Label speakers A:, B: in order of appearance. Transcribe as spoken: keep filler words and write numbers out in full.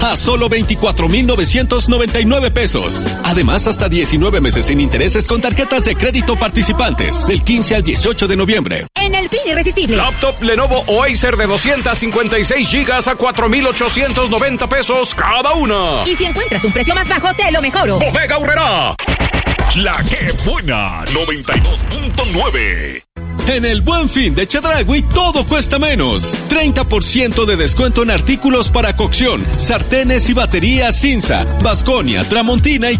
A: a solo veinticuatro mil novecientos noventa y nueve pesos. Además, hasta diecinueve meses sin intereses con tarjetas de crédito participantes del quince al dieciocho de noviembre.
B: En el fin irresistible.
C: Laptop Lenovo o Acer de doscientos cincuenta y seis gigas a cuatro mil ochocientos noventa pesos cada una.
B: Y si encuentras un precio más bajo, te lo mejoro.
C: Bodega Aurrerá.
D: La que buena, noventa y dos punto nueve.
A: En el Buen Fin de Chedraui todo cuesta menos. treinta por ciento de descuento en artículos para cocción, sartenes y baterías Cinza, Vasconia, Tramontina y